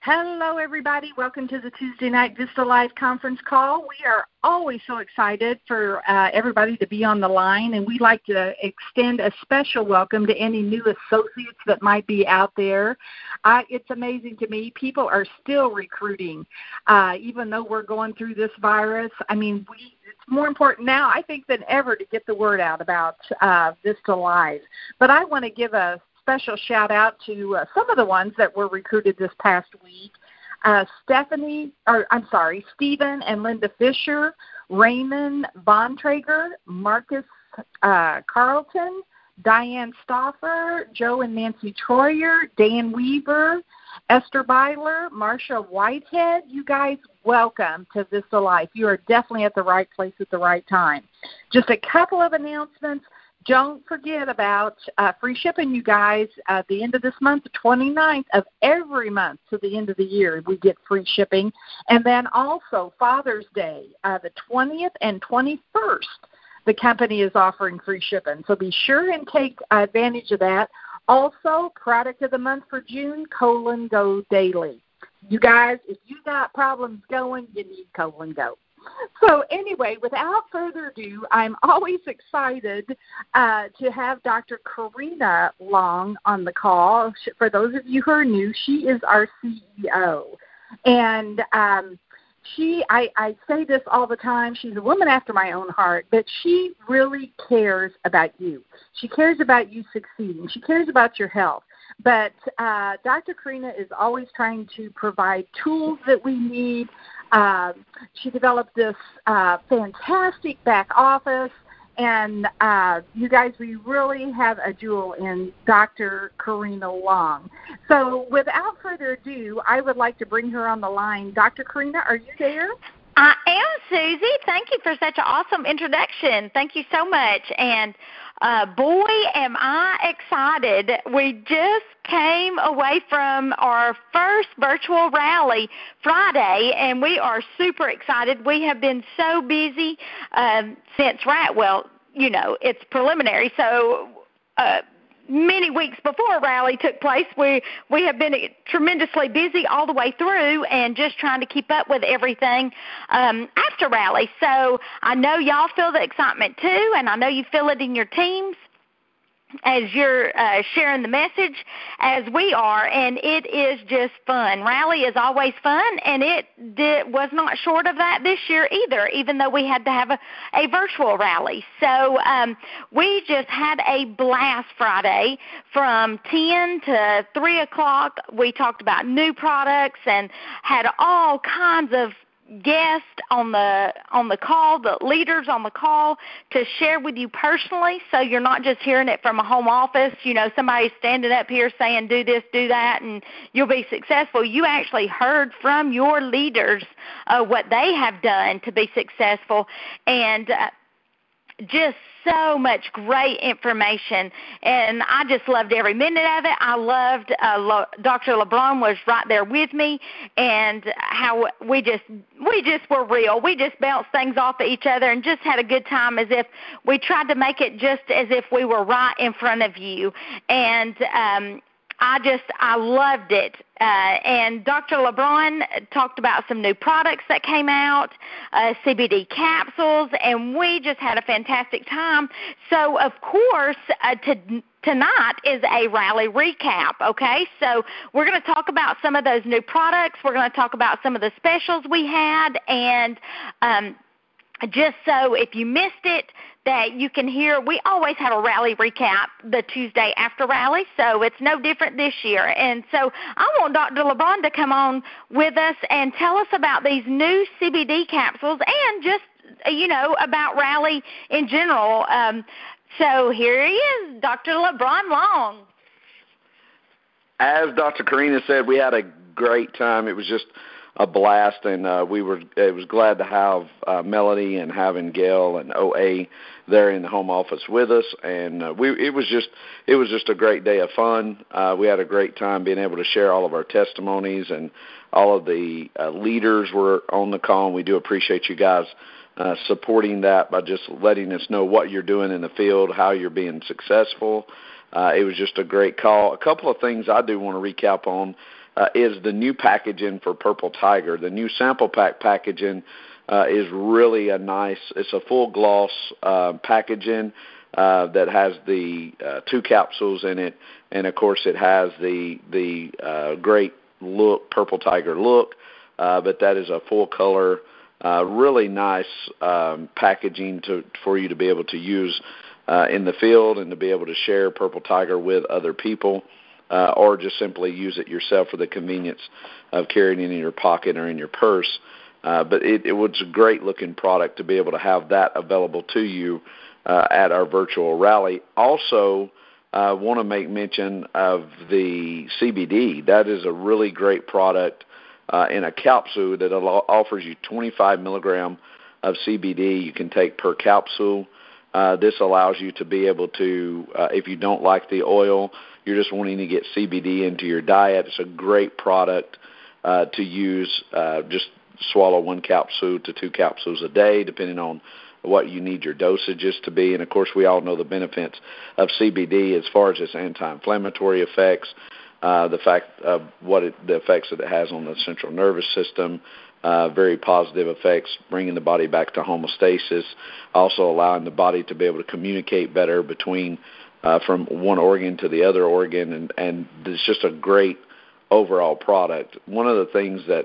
Hello, everybody. Welcome to the Tuesday Night Vista Live conference call. We are always so excited for everybody to be on the line, and we'd like to extend a special welcome to any new associates that might be out there. It's amazing to me. People are still recruiting, even though we're going through this virus. I mean, it's more important now, I think, than ever to get the word out about Vista Live. But I want to give a special shout out to some of the ones that were recruited this past week. Stephen and Linda Fisher, Raymond Bontrager, Marcus Carlton, Diane Stauffer, Joe and Nancy Troyer, Dan Weaver, Esther Byler, Marsha Whitehead. You guys, welcome to Vista Life. You are definitely at the right place at the right time. Just a couple of announcements. Don't forget about free shipping, you guys. At the end of this month, the 29th of every month to the end of the year, we get free shipping. And then also Father's Day, the 20th and 21st, the company is offering free shipping. So be sure and take advantage of that. Also, product of the month for June, Colon Go Daily. You guys, if you got problems going, you need Colon Go. So anyway, without further ado, I'm always excited to have Dr. Karina Long on the call. For those of you who are new, she is our CEO. And I say this all the time, she's a woman after my own heart, but she really cares about you. She cares about you succeeding. She cares about your health. But Dr. Karina is always trying to provide tools that we need. She developed this fantastic back office, and you guys, we really have a jewel in Dr. Karina Long. So without further ado, I would like to bring her on the line. Dr. Karina, are you there? I am, Susie. Thank you for such an awesome introduction. Thank you so much. And boy, am I excited. We just came away from our first virtual rally Friday, and we are super excited. We have been so busy since, it's preliminary, so many weeks before rally took place, we have been tremendously busy all the way through and just trying to keep up with everything after rally. So I know y'all feel the excitement too, and I know you feel it in your teams as you're sharing the message as we are, and it is just fun. Rally is always fun, and it was not short of that this year either, even though we had to have a virtual rally. So we just had a blast Friday from 10 to 3 o'clock. We talked about new products and had all kinds of guests on the call, the leaders on the call, to share with you personally, so you're not just hearing it from a home office, somebody standing up here saying do this, do that, and you'll be successful. You actually heard from your leaders what they have done to be successful, and just so much great information, and I just loved every minute of it. I loved Dr. LeBron was right there with me, and how we just were real. We just bounced things off of each other and just had a good time, as if we tried to make it just as if we were right in front of you. And I loved it. And Dr. LeBron talked about some new products that came out, CBD capsules, and we just had a fantastic time. So, of course, tonight is a rally recap, okay? So we're going to talk about some of those new products. We're going to talk about some of the specials we had, and just so if you missed it, that you can hear, we always have a rally recap the Tuesday after rally, so it's no different this year. And so I want Dr. LeBron to come on with us and tell us about these new CBD capsules and just, about rally in general. So here he is, Dr. LeBron Long. As Dr. Karina said, we had a great time. It was just a blast, and it was glad to have Melody and having Gail and OA there in the home office with us, and it was just a great day of fun. We had a great time being able to share all of our testimonies, and all of the leaders were on the call, and we do appreciate you guys supporting that by just letting us know what you're doing in the field, how you're being successful. It was just a great call. A couple of things I do want to recap on is the new packaging for Purple Tiger. The new sample pack packaging is really it's a full gloss packaging that has the 2 capsules in it, and of course it has the great look, Purple Tiger look, but that is a full color, really nice packaging for you to be able to use in the field and to be able to share Purple Tiger with other people, or just simply use it yourself for the convenience of carrying it in your pocket or in your purse. But it was a great-looking product to be able to have that available to you at our virtual rally. Also, I want to make mention of the CBD. That is a really great product in a capsule that offers you 25 milligram of CBD you can take per capsule. This allows you to be able to, if you don't like the oil, you're just wanting to get CBD into your diet, it's a great product to use. Just swallow 1 capsule to 2 capsules a day, depending on what you need your dosages to be. And, of course, we all know the benefits of CBD as far as its anti-inflammatory effects, the effects that it has on the central nervous system, very positive effects, bringing the body back to homeostasis, also allowing the body to be able to communicate better between from one organ to the other organ, and it's just a great overall product. One of the things that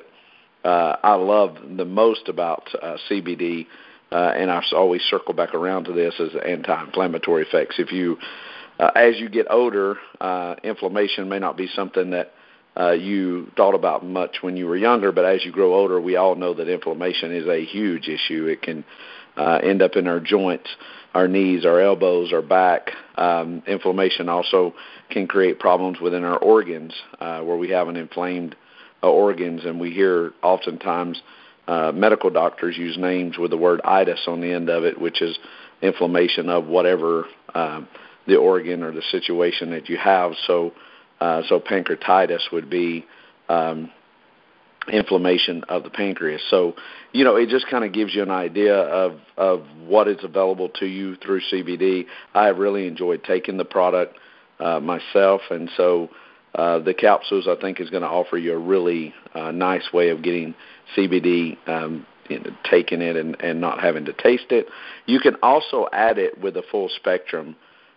I love the most about CBD, and I always circle back around to this, is the anti-inflammatory effects. If you, as you get older, inflammation may not be something that you thought about much when you were younger, but as you grow older, we all know that inflammation is a huge issue. It can end up in our joints, our knees, our elbows, our back. Inflammation also can create problems within our organs where we have an inflamed organs, and we hear oftentimes medical doctors use names with the word itis on the end of it, which is inflammation of whatever the organ or the situation that you have. So pancreatitis would be inflammation of the pancreas. So, it just kind of gives you an idea of what is available to you through CBD. I have really enjoyed taking the product myself, and so the capsules, I think, is going to offer you a really nice way of getting CBD, taking it and not having to taste it. You can also add it with a full spectrum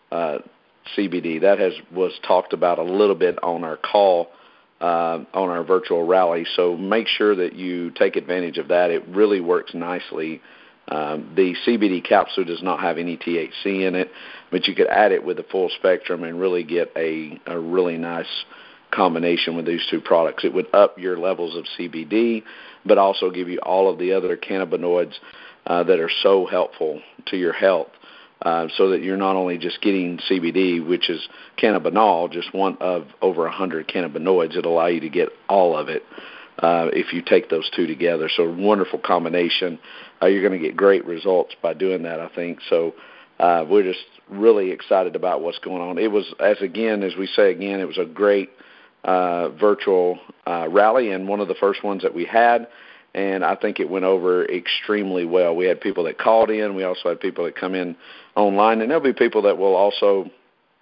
CBD. That was talked about a little bit on our call, on our virtual rally. So make sure that you take advantage of that. It really works nicely. The CBD capsule does not have any THC in it, but you could add it with a full spectrum and really get a really nice combination with these 2 products. It would up your levels of CBD, but also give you all of the other cannabinoids that are so helpful to your health, so that you're not only just getting CBD, which is cannabinol, just one of over 100 cannabinoids that allow you to get all of it if you take those 2 together. So wonderful combination. You're going to get great results by doing that, I think. So we're just really excited about what's going on. It was, as we say again, it was a great virtual rally, and one of the first ones that we had, and I think it went over extremely well. We had people that called in. We also had people that come in online, and there'll be people that will also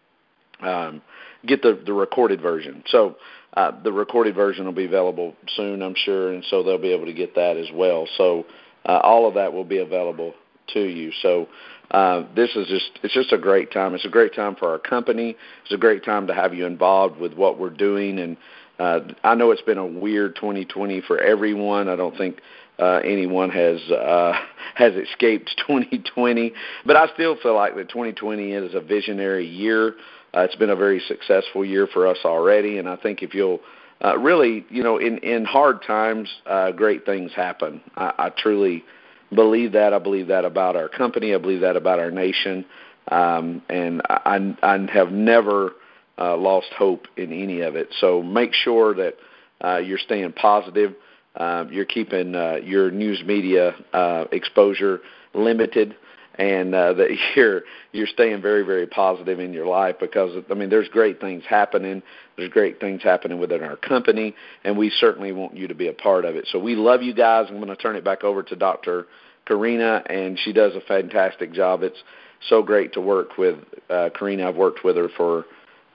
get the recorded version. So the recorded version will be available soon, I'm sure, and so they'll be able to get that as well. So all of that will be available to you. So it's just a great time. It's a great time for our company. It's a great time to have you involved with what we're doing. And I know it's been a weird 2020 for everyone. I don't think anyone has escaped 2020, but I still feel like that 2020 is a visionary year. It's been a very successful year for us already, and I think if you'll really, in hard times, great things happen. I truly believe that. I believe that about our company. I believe that about our nation, and I have never lost hope in any of it. So make sure that you're staying positive. You're keeping your news media exposure limited, and that you're staying very, very positive in your life, because there's great things happening. There's great things happening within our company, and we certainly want you to be a part of it. So we love you guys. I'm going to turn it back over to Dr. Karina, and she does a fantastic job. It's so great to work with Karina. I've worked with her for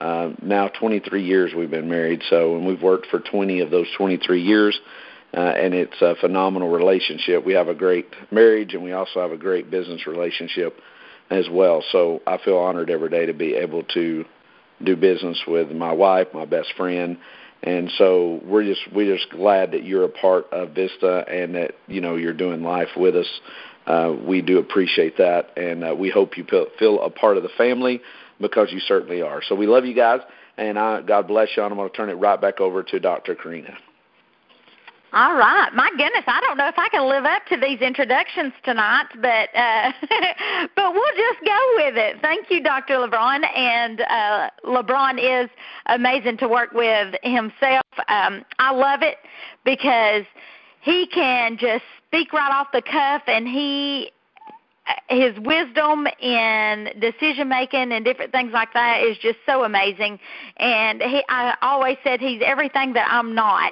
now 23 years we've been married. So, and we've worked for 20 of those 23 years. And it's a phenomenal relationship. We have a great marriage, and we also have a great business relationship as well. So I feel honored every day to be able to do business with my wife, my best friend. And so we're just glad that you're a part of Vista and that, you're doing life with us. We do appreciate that, and we hope you feel a part of the family, because you certainly are. So we love you guys, and God bless you, and I'm going to turn it right back over to Dr. Karina. All right. My goodness, I don't know if I can live up to these introductions tonight, but but we'll just go with it. Thank you, Dr. LeBron. And LeBron is amazing to work with himself. I love it because he can just speak right off the cuff, and his wisdom in decision making and different things like that is just so amazing. And I always said he's everything that I'm not.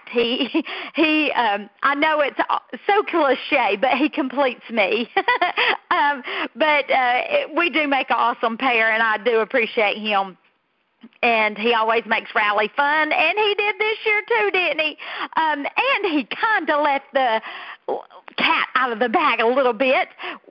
I know it's so cliche, but he completes me. But we do make an awesome pair, and I do appreciate him. And he always makes rally fun, and he did this year too, didn't he? And he kind of let the cat out of the bag a little bit.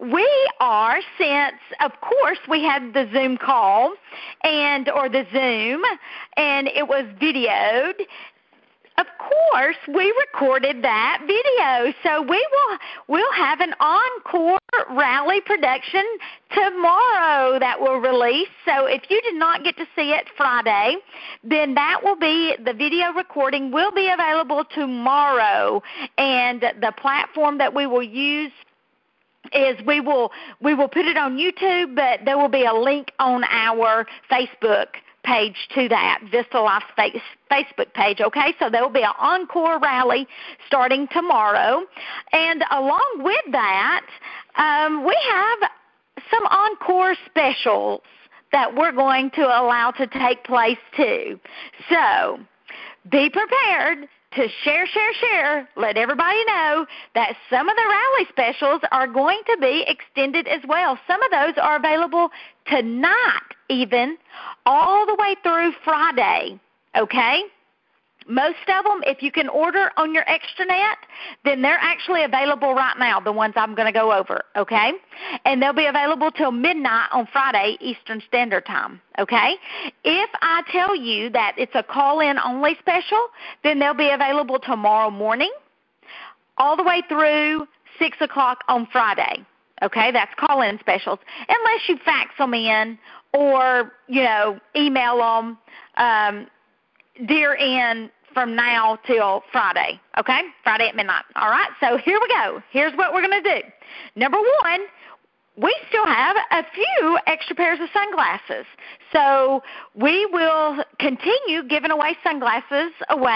Since of course we had the Zoom call or the Zoom, and it was videoed. Of course, we recorded that video, so we'll have an encore rally production tomorrow that will release. So if you did not get to see it Friday, then the video recording will be available tomorrow, and the platform that we will use is we will put it on YouTube, but there will be a link on our Facebook page to that, Vista Life's Facebook page, okay? So there will be an encore rally starting tomorrow. And along with that, we have some encore specials that we're going to allow to take place too. So be prepared to share, let everybody know that some of the rally specials are going to be extended as well. Some of those are available tonight even, all the way through Friday, okay? Most of them, if you can order on your extranet, then they're actually available right now, the ones I'm going to go over, okay? And they'll be available till midnight on Friday, Eastern Standard Time, okay? If I tell you that it's a call-in only special, then they'll be available tomorrow morning all the way through 6 o'clock on Friday, okay? That's call-in specials, unless you fax them in or, email them dear in from now till Friday, okay? Friday at midnight. All right, so here we go. Here's what we're going to do. Number one, we still have a few extra pairs of sunglasses. So we will continue giving away sunglasses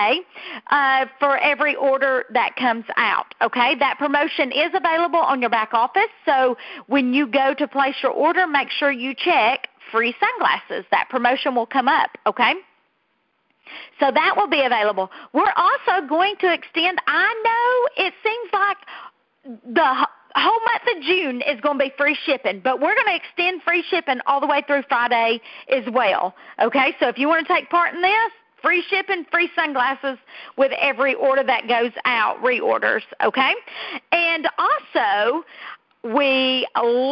for every order that comes out, okay? That promotion is available on your back office. So when you go to place your order, make sure you check free sunglasses. That promotion will come up, okay? So that will be available. We're also going to extend, I know it seems like the whole month of June is going to be free shipping, but we're going to extend free shipping all the way through Friday as well, okay? So if you want to take part in this, free shipping, free sunglasses with every order that goes out, reorders, okay? And also, we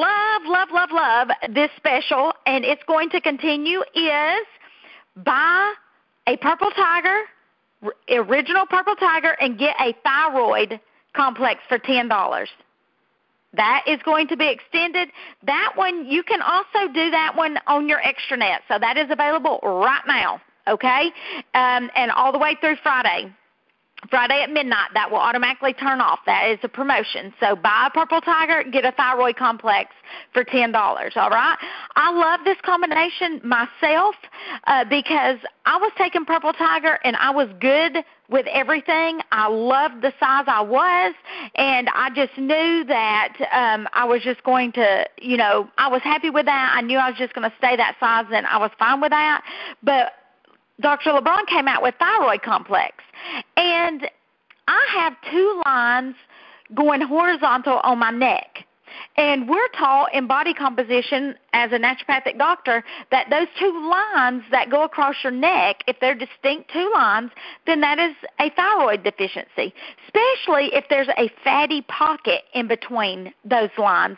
love this special, and it's going to continue, is buy a Purple Tiger, original Purple Tiger, and get a thyroid complex for $10. That is going to be extended. That one, you can also do that one on your extranet. So that is available right now, okay? And all the way through Friday. Friday at midnight, that will automatically turn off. That is a promotion. So buy a Purple Tiger, get a thyroid complex for $10, all right? I love this combination myself because I was taking Purple Tiger and I was good with everything. I loved the size I was, and I just knew that I was just going to, I was happy with that. I knew I was just going to stay that size, and I was fine with that. But Dr. LeBron came out with thyroid complex, and I have 2 lines going horizontal on my neck, And we're taught in body composition as a naturopathic doctor that those two lines that go across your neck, if they're distinct two lines, then that is a thyroid deficiency, especially if there's a fatty pocket in between those lines.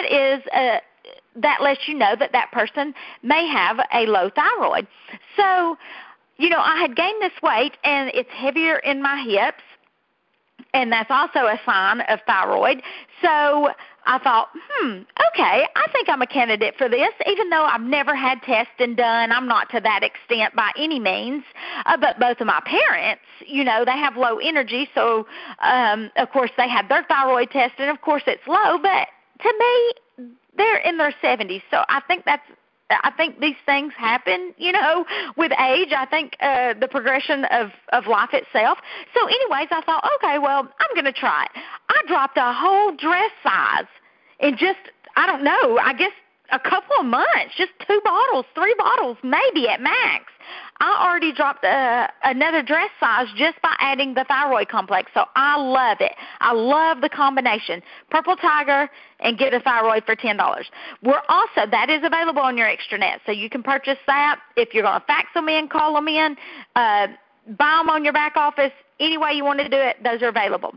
That lets you know that that person may have a low thyroid. So, I had gained this weight, and it's heavier in my hips, and that's also a sign of thyroid. So I thought, okay, I think I'm a candidate for this, even though I've never had testing done. I'm not to that extent by any means. But both of my parents, they have low energy, so, of course, they had their thyroid tested, and, of course, it's low. But to me, they're in their 70s, so I think these things happen, with age. I think the progression of life itself. So anyways, I thought, okay, well, I'm going to try it. I dropped a whole dress size in just, I don't know, I guess a couple of months, just 2 bottles, 3 bottles, maybe at max. I already dropped another dress size just by adding the thyroid complex, so I love it. I love the combination, Purple Tiger and Get a Thyroid for $10. That is available on your extranet, so you can purchase that. If you're going to fax them in, call them in, buy them on your back office, any way you want to do it, those are available.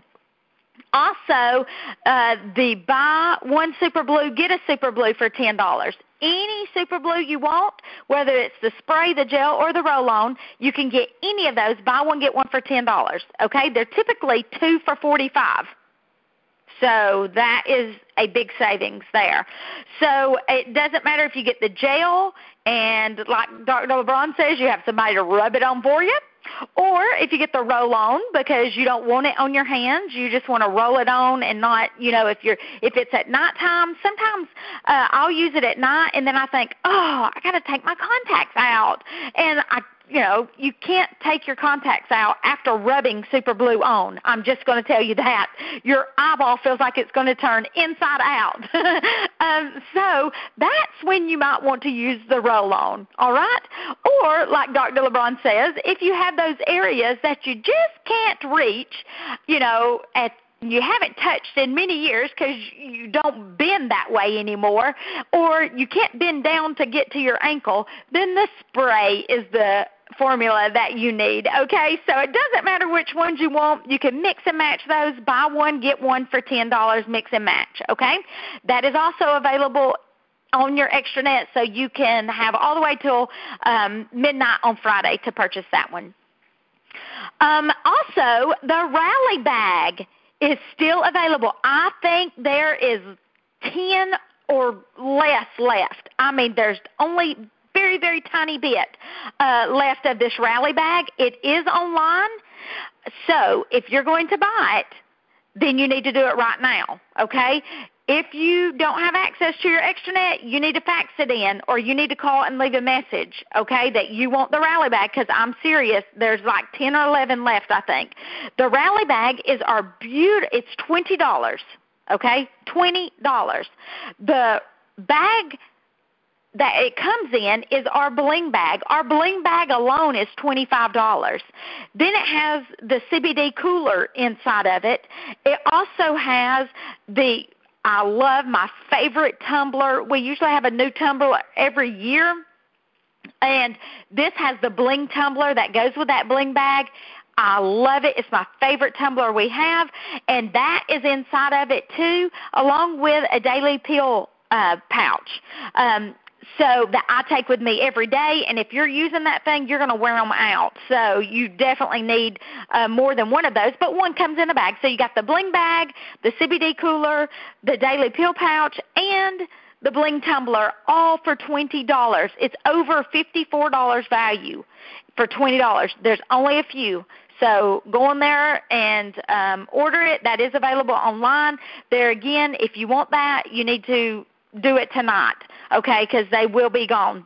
Also, the buy one Super Blue, get a Super Blue for $10. Any Super Blue you want, whether it's the spray, the gel, or the roll-on, you can get any of those. Buy one, get one for $10, okay? They're typically 2 for $45. So that is a big savings there. So it doesn't matter if you get the gel and, like Dr. LeBron says, you have somebody to rub it on for you, or if you get the roll-on because you don't want it on your hands, you just want to roll it on and not, if it's at nighttime, sometimes I'll use it at night and then I think, I got to take my contacts out. And you can't take your contacts out after rubbing Super Blue on. I'm just going to tell you that. Your eyeball feels like it's going to turn inside out. So that's when you might want to use the roll-on, all right? Or, like Dr. LeBron says, if you have those areas that you just can't reach, you haven't touched in many years because you don't bend that way anymore, or you can't bend down to get to your ankle, then the spray is the formula that you need, okay? So it doesn't matter which ones you want. You can mix and match those. Buy one, get one for $10, mix and match, okay? That is also available on your extranet, so you can have all the way till midnight on Friday to purchase that one. Also, the Rally Bag is still available. I think there is 10 or less left. I mean, there's only very, very tiny bit left of this Rally Bag. It is online, so if you're going to buy it, then you need to do it right now, okay? If you don't have access to your extranet, you need to fax it in, or you need to call and leave a message, okay, that you want the Rally Bag, because I'm serious. There's like 10 or 11 left, I think. The Rally Bag is it's $20, okay, $20. The bag that it comes in is our Bling Bag. Our Bling Bag alone is $25. Then it has the CBD cooler inside of it. It also has I love my favorite tumbler. We usually have a new tumbler every year, and this has the Bling tumbler that goes with that Bling Bag. I love it. It's my favorite tumbler we have, and that is inside of it too, along with a daily pill pouch. So that I take with me every day, and if you're using that thing, you're going to wear them out. So you definitely need more than one of those, but one comes in a bag. So you got the Bling Bag, the CBD cooler, the daily pill pouch, and the Bling tumbler, all for $20. It's over $54 value for $20. There's only a few. So go on there and order it. That is available online. There again, if you want that, you need to do it tonight, okay, because they will be gone.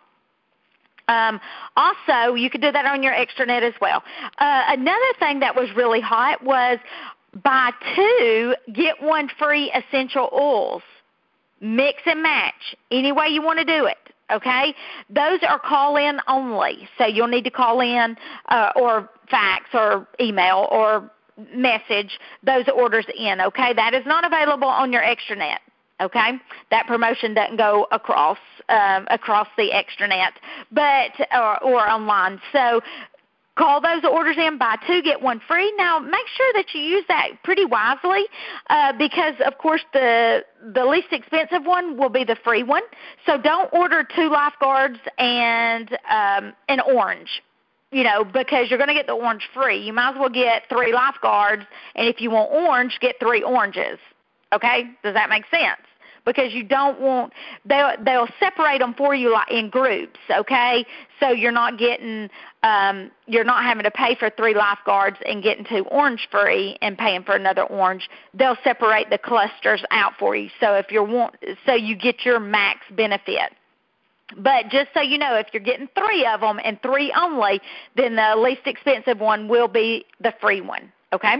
Also, you can do that on your extranet as well. Another thing that was really hot was buy 2, get 1 free essential oils. Mix and match any way you want to do it, okay? Those are call-in only, so you'll need to call in or fax or email or message those orders in, okay? That is not available on your extranet. Okay, that promotion doesn't go across the extranet, but or online. So call those orders in, buy 2, get 1 free. Now, make sure that you use that pretty wisely because, of course, the least expensive one will be the free one. So don't order 2 lifeguards and an orange, because you're going to get the orange free. You might as well get 3 lifeguards, and if you want orange, get 3 oranges. Okay? Does that make sense? Because you don't want they'll separate them for you like in groups, okay? So you're not getting you're not having to pay for 3 lifeguards and getting 2 orange free and paying for another orange. They'll separate the clusters out for you. So so you get your max benefit. But just so you know, if you're getting 3 of them and 3 only, then the least expensive one will be the free one. Okay?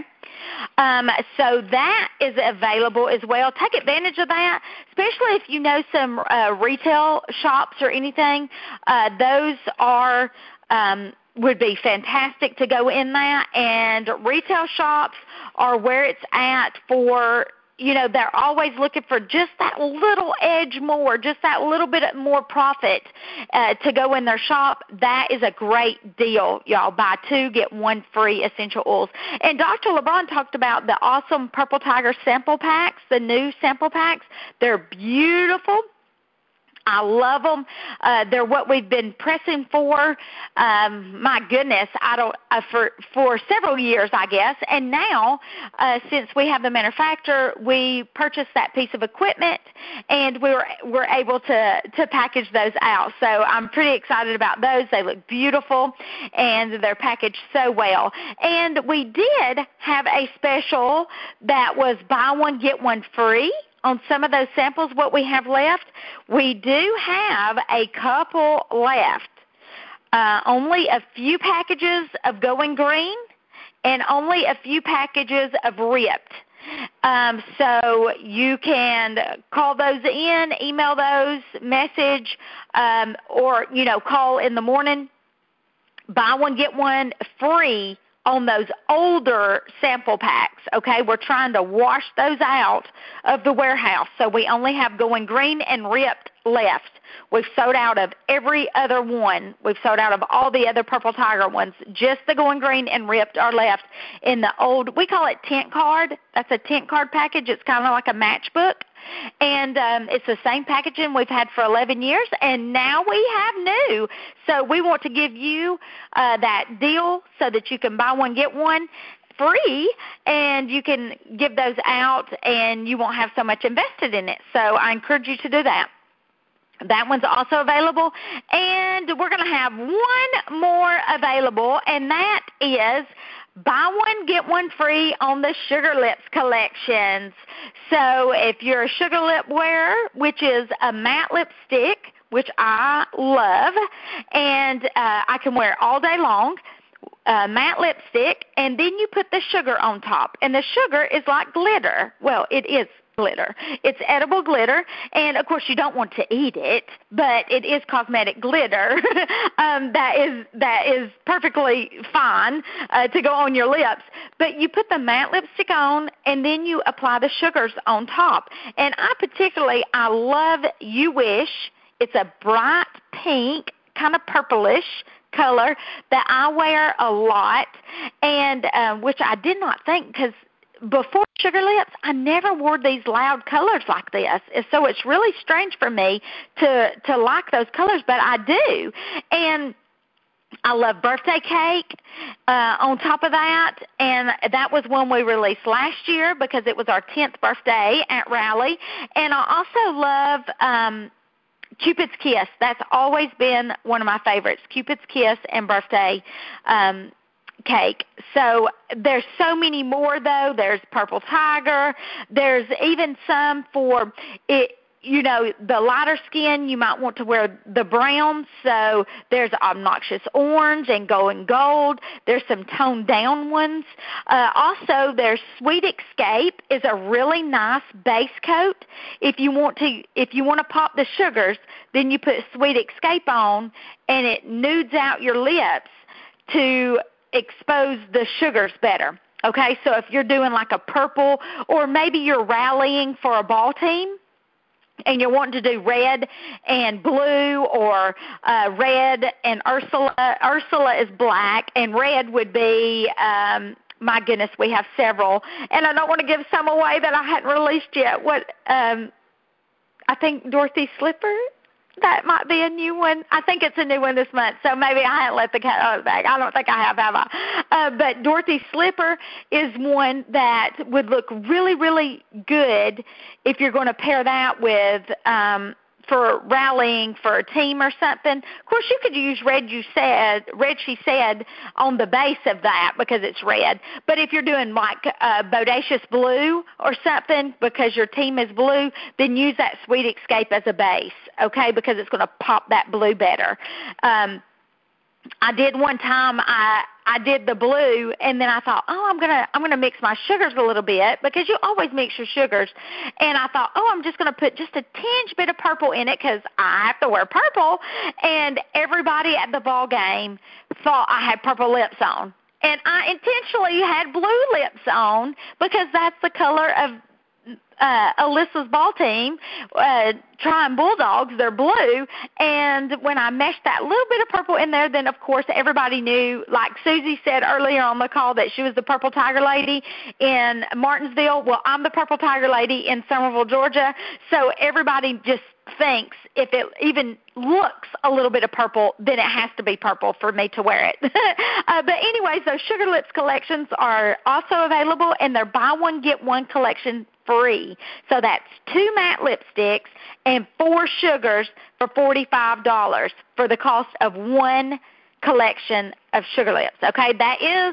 So that is available as well. Take advantage of that, especially if you know some retail shops or anything. Those would be fantastic to go in that. And retail shops are where it's at for, they're always looking for just that little edge more, just that little bit more profit to go in their shop. That is a great deal, y'all. Buy 2, get 1 free essential oils. And Dr. LeBron talked about the awesome Purple Tiger sample packs, the new sample packs. They're beautiful. I love them. They're what we've been pressing for. My goodness, for several years, I guess. And now, since we have the manufacturer, we purchased that piece of equipment, and we're able to package those out. So I'm pretty excited about those. They look beautiful, and they're packaged so well. And we did have a special that was buy 1, get 1 free. On some of those samples, what we have left, we do have a couple left. Only a few packages of Going Green and only a few packages of Ripped. So you can call those in, email those, message, or, call in the morning. Buy 1, get 1 free on those older sample packs, okay? We're trying to wash those out of the warehouse, so we only have Going Green and Ripped left. We've sold out of every other one. We've sold out of all the other Purple Tiger ones. Just the Going Green and Ripped are left in the old, we call it tent card. That's a tent card package. It's kind of like a matchbook. And it's the same packaging we've had for 11 years, and now we have new. So we want to give you that deal so that you can buy 1, get 1 free, and you can give those out, and you won't have so much invested in it. So I encourage you to do that. That one's also available, and we're going to have one more available, and that is buy 1, get 1 free on the Sugar Lips collections. So if you're a Sugar Lip wearer, which is a matte lipstick, which I love, and I can wear it all day long, matte lipstick, and then you put the sugar on top. And the sugar is like glitter. Well, it is glitter. It's edible glitter, and of course you don't want to eat it, but it is cosmetic glitter that is perfectly fine to go on your lips. But you put the matte lipstick on, and then you apply the sugars on top. And I love You Wish. It's a bright pink, kind of purplish color that I wear a lot, and which I did not think, because before Sugar Lips, I never wore these loud colors like this. So it's really strange for me to like those colors, but I do. And I love Birthday Cake on top of that, and that was one we released last year because it was our 10th birthday at Rally. And I also love Cupid's Kiss. That's always been one of my favorites, Cupid's Kiss and Birthday Cake. So there's so many more, though. There's Purple Tiger. There's even some for it. The lighter skin, you might want to wear the brown. So there's Obnoxious Orange and Going Gold. There's some toned down ones. Also, there's Sweet Escape is a really nice base coat. If you want to pop the sugars, then you put Sweet Escape on, and it nudes out your lips to expose the sugars better. Okay, so if you're doing like a purple, or maybe you're rallying for a ball team, and you're wanting to do red and blue, or red and Ursula. Ursula is black, and red would be, my goodness, we have several. And I don't want to give some away that I hadn't released yet. I think Dorothy Slipper. That might be a new one. I think it's a new one this month, so maybe I haven't let the cat out of the bag. I don't think I have I? But Dorothy Slipper is one that would look really, really good if you're going to pair that with for rallying for a team or something. Of course, you could use red, she said, on the base of that because it's red. But if you're doing like Bodacious Blue or something because your team is blue, then use that Sweet Escape as a base, okay, because it's going to pop that blue better. I did one time, I did the blue, and then I thought, I'm gonna mix my sugars a little bit, because you always mix your sugars. And I thought, I'm just gonna put just a tinge bit of purple in it because I have to wear purple. And everybody at the ball game thought I had purple lips on, and I intentionally had blue lips on because that's the color of Alyssa's ball team, Tryon Bulldogs. They're blue, and when I meshed that little bit of purple in there, then of course everybody knew, like Susie said earlier on the call, that she was the Purple Tiger Lady in Martinsville. Well, I'm the Purple Tiger Lady in Summerville, Georgia, so everybody just thinks if it even looks a little bit of purple, then it has to be purple for me to wear it. But anyways, those Sugar Lips collections are also available, and they're buy one, get one collection free. So that's 2 matte lipsticks and 4 sugars for $45 for the cost of 1 collection of Sugar Lips. Okay, that is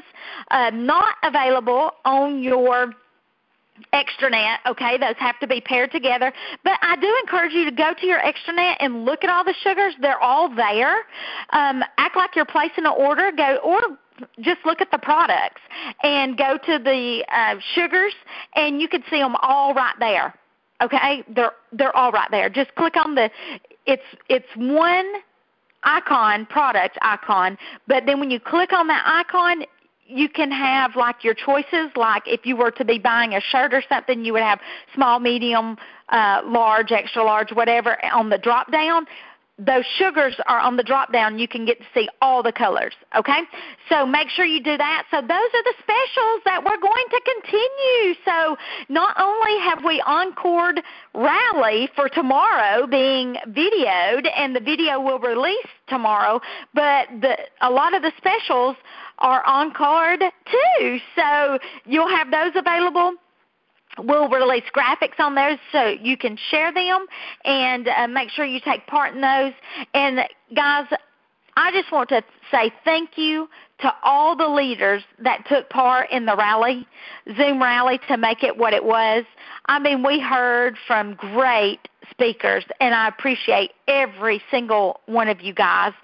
not available on your extranet, okay? Those have to be paired together. But I do encourage you to go to your extranet and look at all the sugars. They're all there. Act like you're placing an order. Just look at the products and go to the sugars, and you can see them all right there. Okay, they're all right there. Just click on it's one icon, product icon, but then when you click on that icon, you can have like your choices. Like if you were to be buying a shirt or something, you would have small, medium, large, extra large, whatever on the drop down. Those sugars are on the drop down. You can get to see all the colors, okay? So make sure you do that. So those are the specials that we're going to continue. So not only have we encored Rally for tomorrow being videoed, and the video will release tomorrow, but a lot of the specials are encored too. So you'll have those available. We'll release graphics on those so you can share them and make sure you take part in those. And, guys, I just want to say thank you to all the leaders that took part in the rally, Zoom rally, to make it what it was. I mean, we heard from great speakers, and I appreciate every single one of you guys.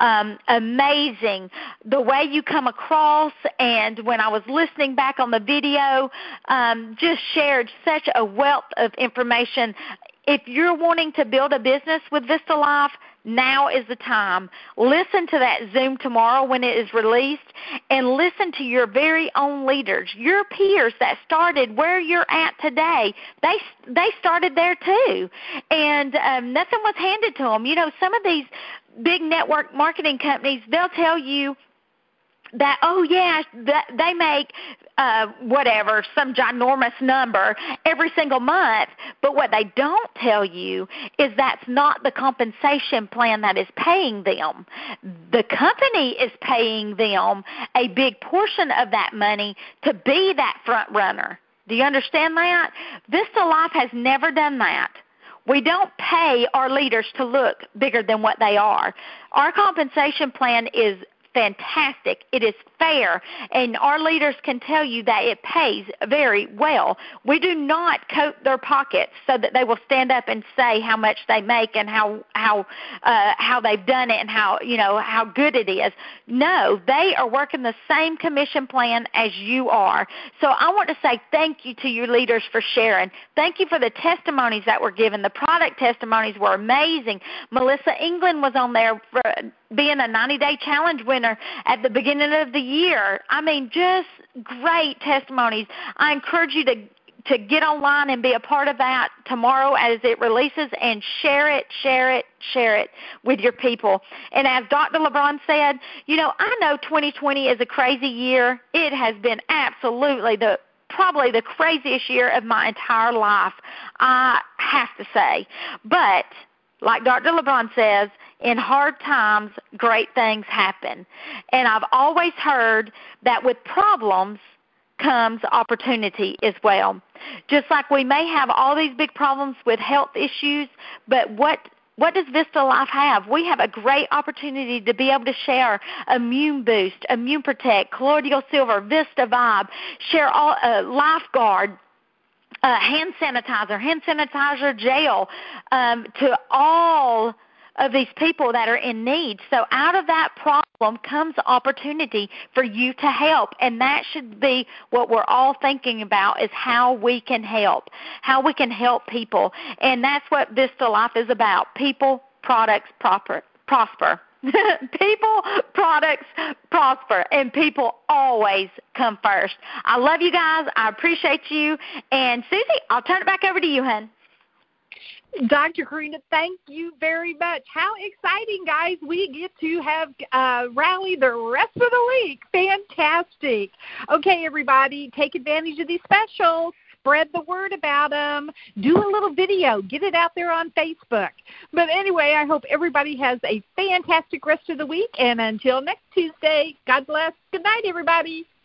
Amazing the way you come across, and when I was listening back on the video, just shared such a wealth of information. If you're wanting to build a business with Vista Life, now is the time. Listen to that Zoom tomorrow when it is released, and listen to your very own leaders, your peers that started where you're at today. They started there too, and nothing was handed to them. You know, some of these big network marketing companies, they'll tell you that, they make whatever, some ginormous number every single month. But what they don't tell you is that's not the compensation plan that is paying them. The company is paying them a big portion of that money to be that front runner. Do you understand that? Vista Life has never done that. We don't pay our leaders to look bigger than what they are. Our compensation plan is fantastic. It is fair, and our leaders can tell you that it pays very well. We do not coat their pockets so that they will stand up and say how much they make and how they've done it and how good it is. No, they are working the same commission plan as you are. So I want to say thank you to your leaders for sharing. Thank you for the testimonies that were given. The product testimonies were amazing. Melissa England was on there for being a 90-day challenge winner at the beginning of the year. I mean, just great testimonies. I encourage you to to get online and be a part of that tomorrow as it releases, and share it with your people. And as Dr. LeBron said, I know 2020 is a crazy year. It has been absolutely probably the craziest year of my entire life, I have to say. But like Dr. LeBron says, in hard times, great things happen. And I've always heard that with problems comes opportunity as well. Just like we may have all these big problems with health issues, but what does Vista Life have? We have a great opportunity to be able to share Immune Boost, Immune Protect, Colloidal Silver, Vista Vibe, share all LifeGuard, hand sanitizer gel, to all of these people that are in need. So out of that problem comes opportunity for you to help, and that should be what we're all thinking about, is how we can help people. And that's what Vista Life is about. People, products, prosper. People, products, prosper, and people always come first. I love you guys. I appreciate you. And Susie, I'll turn it back over to you, hon. Dr. Karina, thank you very much. How exciting, guys. We get to have rally the rest of the week. Fantastic. Okay, everybody, take advantage of these specials. Spread the word about them. Do a little video. Get it out there on Facebook. But anyway, I hope everybody has a fantastic rest of the week. And until next Tuesday, God bless. Good night, everybody.